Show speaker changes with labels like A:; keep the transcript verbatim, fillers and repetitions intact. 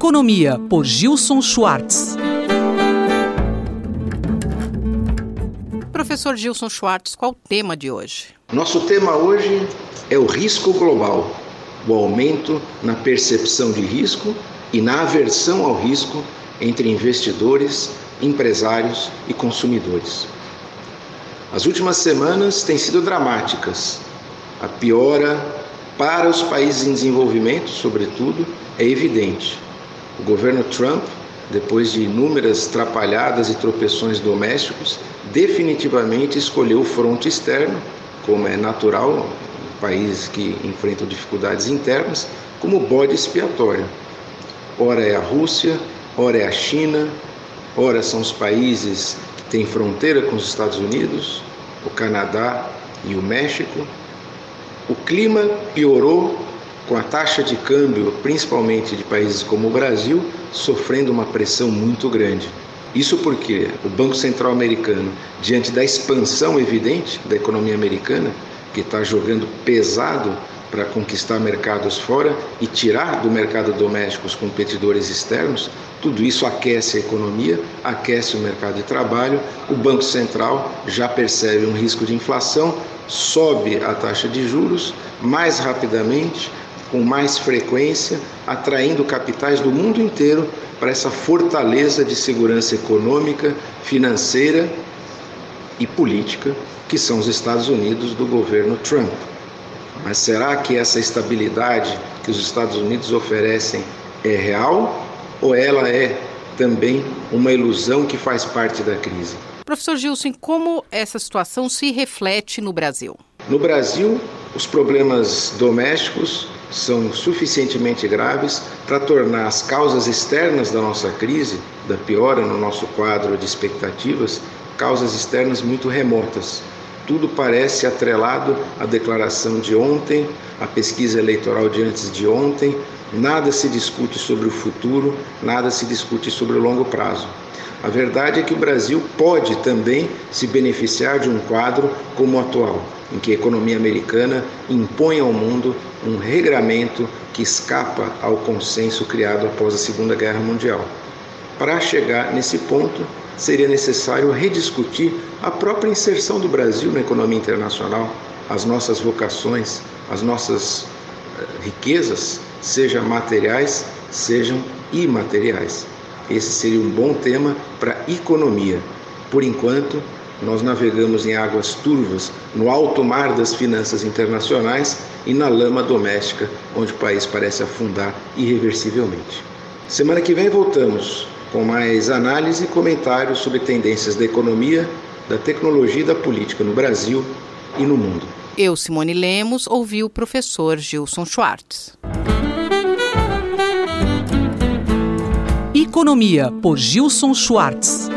A: Economia, por Gilson Schwartz.
B: Professor Gilson Schwartz, qual o tema de hoje?
C: Nosso tema hoje é o risco global, o aumento na percepção de risco e na aversão ao risco entre investidores, empresários e consumidores. As últimas semanas têm sido dramáticas. A piora para os países em desenvolvimento, sobretudo, é evidente. O governo Trump, depois de inúmeras trapalhadas e tropeções domésticos, definitivamente escolheu o fronte externo, como é natural em países que enfrentam dificuldades internas, como bode expiatório. Ora é a Rússia, ora é a China, ora são os países que têm fronteira com os Estados Unidos, o Canadá e o México. O clima piorou com a taxa de câmbio, principalmente de países como o Brasil, sofrendo uma pressão muito grande. Isso porque o Banco Central americano, diante da expansão evidente da economia americana, que está jogando pesado para conquistar mercados fora e tirar do mercado doméstico os competidores externos, tudo isso aquece a economia, aquece o mercado de trabalho. O Banco Central já percebe um risco de inflação, sobe a taxa de juros mais rapidamente, com mais frequência, atraindo capitais do mundo inteiro para essa fortaleza de segurança econômica, financeira e política que são os Estados Unidos do governo Trump. Mas será que essa estabilidade que os Estados Unidos oferecem é real ou ela é também uma ilusão que faz parte da crise?
B: Professor Gilson, como essa situação se reflete no Brasil?
C: No Brasil, os problemas domésticos são suficientemente graves para tornar as causas externas da nossa crise, da piora no nosso quadro de expectativas, causas externas muito remotas. Tudo parece atrelado à declaração de ontem, à pesquisa eleitoral de antes de ontem. Nada se discute sobre o futuro, nada se discute sobre o longo prazo. A verdade é que o Brasil pode também se beneficiar de um quadro como o atual, em que a economia americana impõe ao mundo um regramento que escapa ao consenso criado após a Segunda Guerra Mundial. Para chegar nesse ponto, seria necessário rediscutir a própria inserção do Brasil na economia internacional, as nossas vocações, as nossas riquezas, sejam materiais, sejam imateriais. Esse seria um bom tema para a economia. Por enquanto, nós navegamos em águas turvas, no alto mar das finanças internacionais e na lama doméstica, onde o país parece afundar irreversivelmente. Semana que vem voltamos com mais análise e comentários sobre tendências da economia, da tecnologia e da política no Brasil e no mundo.
B: Eu, Simone Lemos, ouvi o professor Gilson Schwartz.
A: Economia, por Gilson Schwartz.